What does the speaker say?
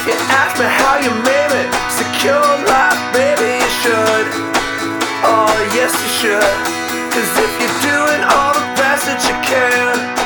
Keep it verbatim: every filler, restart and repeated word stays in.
If you ask me how you made it, secure life, baby, you should. Oh, yes, you should. Cause if you're doing all the best that you can,